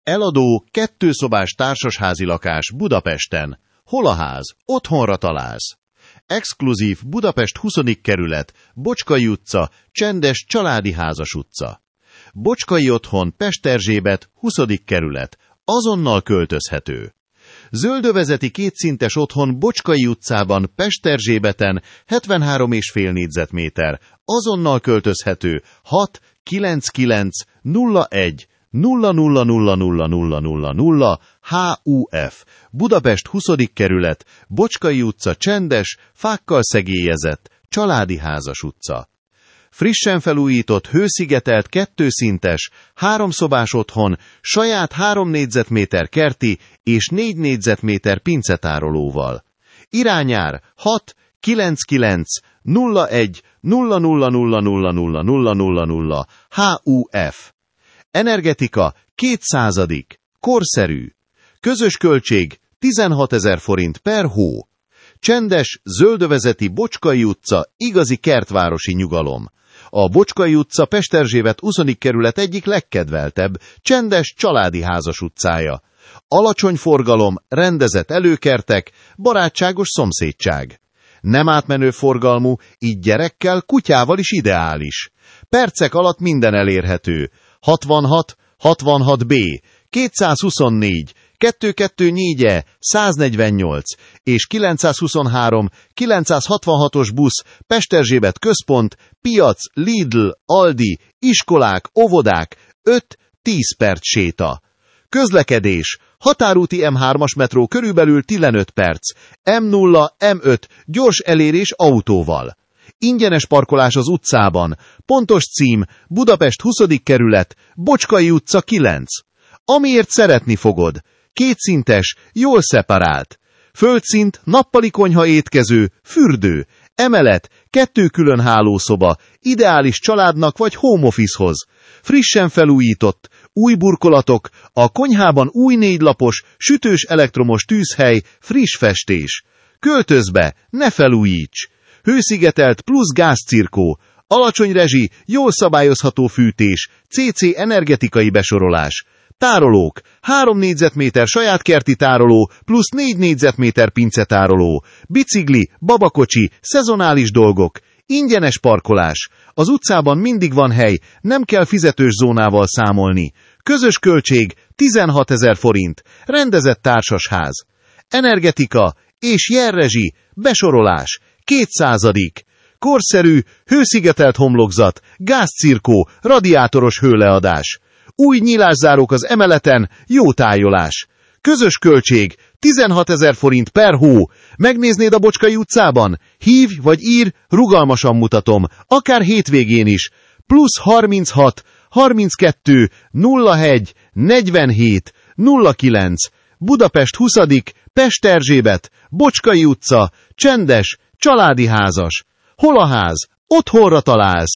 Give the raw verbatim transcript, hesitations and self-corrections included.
Eladó kettőszobás társasházi lakás Budapesten. Hol a ház? Otthonra találsz. Exkluzív Budapest huszadik kerület, Bocskai utca, csendes családi házas utca. Bocskai otthon, Pesterzsébet, huszadik kerület, azonnal költözhető. Zöldövezeti kétszintes otthon Bocskai utcában, Pesterzsébeten, hetvenhárom egész öt négyzetméter, azonnal költözhető, hat kilenc kilenc nulla egy nulla nulla nulla nulla nulla nulla nulla há u ef, Budapest huszadik kerület, Bocskai utca, csendes, fákkal szegélyezett, családi házas utca. Frissen felújított, hőszigetelt, kettőszintes, háromszobás otthon, saját három négyzetméter kerti és négy négyzetméter pincetárolóval. Irányár hat kilenc kilenc nulla egy nulla nulla nulla nulla nulla nulla nulla nulla há u ef. Energetika kétszázadik. Korszerű. Közös költség tizenhatezer forint per hó. Csendes, zöldövezeti Bocskai utca, igazi kertvárosi nyugalom. A Bocskai utca Pesterzsébet huszadik kerület egyik legkedveltebb, csendes családi házas utcája. Alacsony forgalom, rendezett előkertek, barátságos szomszédság. Nem átmenő forgalmú, így gyerekkel, kutyával is ideális. Percek alatt minden elérhető. hatvanhat hatvanhat bé, kétszázhuszonnégy, kettőszázhuszonnégy e, száznegyvennyolc és kilencszázhuszonhárom kilencszázhatvanhatos busz, Pesterzsébet központ, piac, Lidl, Aldi, iskolák, óvodák, öt-tíz perc séta. Közlekedés, határúti em hármas metró körülbelül tizenöt perc, em nulla, em öt gyors elérés autóval. Ingyenes parkolás az utcában, pontos cím, Budapest huszadik kerület, Bocskai utca kilenc. Amiért szeretni fogod, kétszintes, jól szeparált. Földszint, nappali konyha étkező, fürdő, emelet, kettő külön hálószoba, ideális családnak vagy home office-hoz. Frissen felújított, új burkolatok, a konyhában új négylapos, sütős elektromos tűzhely, friss festés. Költözz be, ne felújíts! Hőszigetelt plusz gázcirkó, alacsony rezsi, jól szabályozható fűtés, cé cé energetikai besorolás. Tárolók, három négyzetméter saját kerti tároló, plusz négy négyzetméter pincetároló, bicikli, babakocsi, szezonális dolgok, ingyenes parkolás. Az utcában mindig van hely, nem kell fizetős zónával számolni. Közös költség tizenhatezer forint, rendezett társasház. Energetika és jelrezsi, besorolás, kétszázadik. Korszerű, hőszigetelt homlokzat, gázcirkó, radiátoros hőleadás. Új nyílászárók az emeleten, jó tájolás. Közös költség tizenhatezer forint per hó. Megnéznéd a Bocskai utcában? Hívj vagy ír, rugalmasan mutatom, akár hétvégén is. Plusz harminchat harminckettő nulla egy negyvenhét nulla kilenc. Budapest huszadik, Pesterzsébet, Bocskai utca, csendes, családi házas. Hol a ház? Otthonra találsz.